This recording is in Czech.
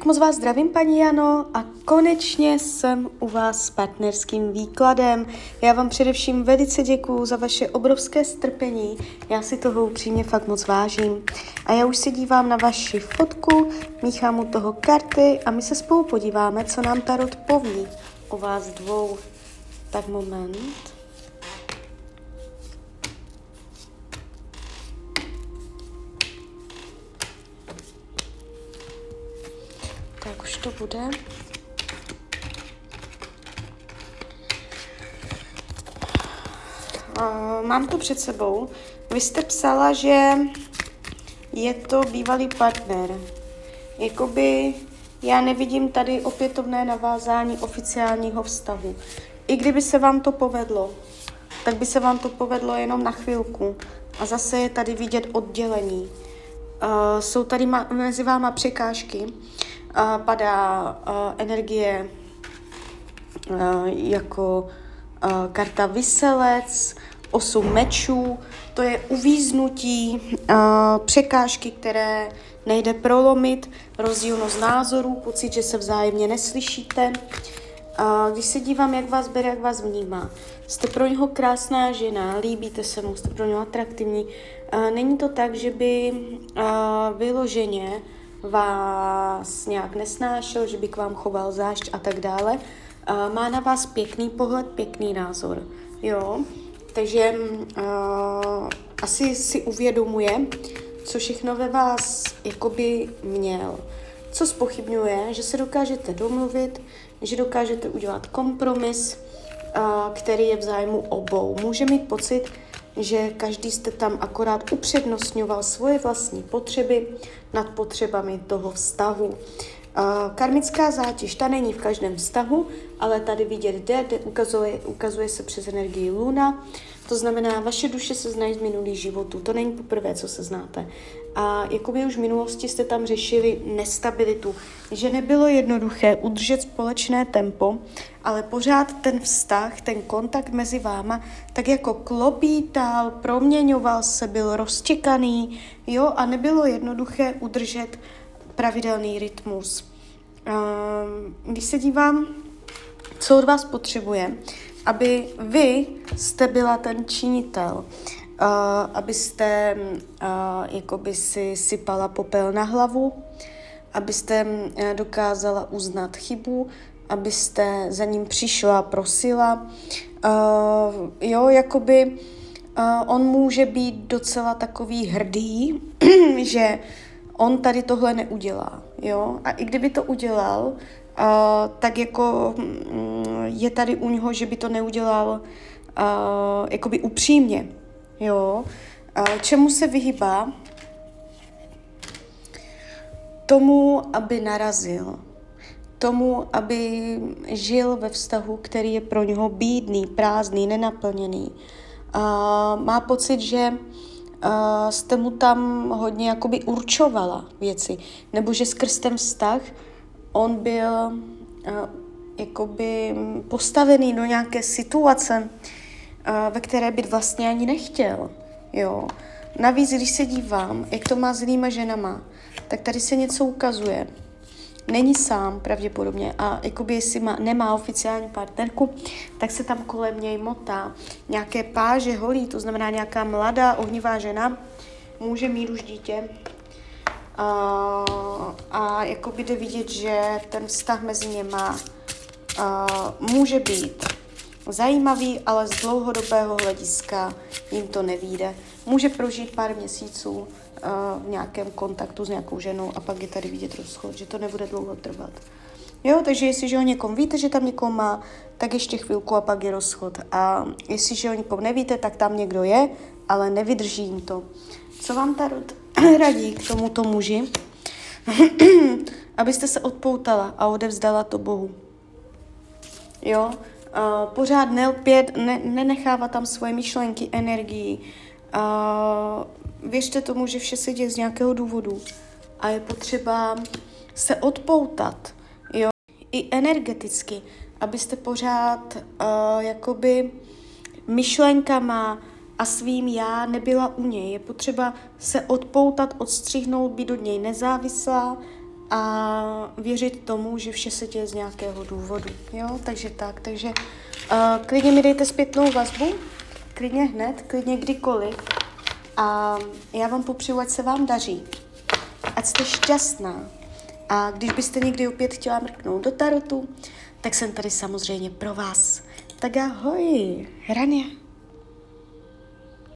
Tak moc vás zdravím, paní Jano, a konečně jsem u vás s partnerským výkladem. Já vám především velice děkuju za vaše obrovské strpení, já si toho upřímně fakt moc vážím. A já už se dívám na vaši fotku, míchám u toho karty a my se spolu podíváme, co nám tarot poví o vás dvou. Tak moment. Tak už to bude. Mám to před sebou. Vy jste psala, že je to bývalý partner. Jakoby já nevidím tady opětovné navázání oficiálního vztahu. I kdyby se vám to povedlo, tak by se vám to povedlo jenom na chvilku. A zase je tady vidět oddělení. Jsou tady mezi váma překážky. Padá energie jako karta Viselec, 8 mečů, to je uvíznutí, překážky, které nejde prolomit, rozdílnost názorů, pocit, že se vzájemně neslyšíte. Když se dívám, jak vás bere, jak vás vnímá, jste pro něho krásná žena, líbíte se mu, jste pro něho atraktivní. Není to tak, že by vyloženě vás nějak nesnášel, že by k vám choval zášť a tak dále. Má na vás pěkný pohled, pěkný názor. Jo? Takže asi si uvědomuje, co všechno ve vás jakoby měl. Co zpochybňuje, že se dokážete domluvit, že dokážete udělat kompromis, který je v zájmu obou. Může mít pocit, že každý jste tam akorát upřednostňoval svoje vlastní potřeby nad potřebami toho vztahu. Karmická zátěž, ta není v každém vztahu, ale tady vidět jde, ukazuje se přes energii Luna. To znamená, vaše duše se znají z minulých životů, to není poprvé, co se znáte. A jakoby už v minulosti jste tam řešili nestabilitu, že nebylo jednoduché udržet společné tempo, ale pořád ten vztah, ten kontakt mezi váma, tak jako klopítal, proměňoval se, byl roztěkaný, jo, a nebylo jednoduché udržet pravidelný rytmus. Když se dívám, co od vás potřebuje, aby vy jste byla ten činitel, abyste jakoby si sypala popel na hlavu, abyste dokázala uznat chybu, abyste za ním přišla, prosila. Jo, jakoby on může být docela takový hrdý, že on tady tohle neudělá, jo? A i kdyby to udělal, tak jako je tady u něho, že by to neudělal jakoby upřímně, jo? Čemu se vyhýbá? Tomu, aby narazil. Tomu, aby žil ve vztahu, který je pro něho bídný, prázdný, nenaplněný. Má pocit, že jste mu tam hodně jakoby určovala věci, nebo že skrz ten vztah on byl jakoby postavený do nějaké situace, ve které by vlastně ani nechtěl. Jo. Navíc, když se dívám, jak to má s jinýma ženama, tak tady se něco ukazuje. Není sám pravděpodobně a jakoby jestli nemá oficiální partnerku, tak se tam kolem něj motá nějaké páže holí, to znamená nějaká mladá ohnivá žena, může mít už dítě a jakoby jde vidět, že ten vztah mezi něma může být zajímavý, ale z dlouhodobého hlediska jim to nevyjde. Může prožít pár měsíců v nějakém kontaktu s nějakou ženou a pak je tady vidět rozchod, že to nebude dlouho trvat. Jo, takže jestliže o někom víte, že tam někoho má, tak ještě chvilku a pak je rozchod. A jestliže o někom nevíte, tak tam někdo je, ale nevydrží jim to. Co vám tarot radí k tomuto muži? Abyste se odpoutala a odevzdala to Bohu. Jo, pořád nelpět, nenechávat tam svoje myšlenky, energii. Věřte tomu, že vše se děje z nějakého důvodu a je potřeba se odpoutat, jo, i energeticky, abyste pořád jakoby myšlenkama a svým já nebyla u něj. Je potřeba se odpoutat, odstřihnout, být od něj nezávislá, a věřit tomu, že vše se děje z nějakého důvodu, jo, takže klidně mi dejte zpětnou vazbu, klidně hned, klidně kdykoliv a já vám popřeju, ať se vám daří, ať jste šťastná a když byste někdy opět chtěla mrknout do tarotu, tak jsem tady samozřejmě pro vás. Tak ahoj, Hrania.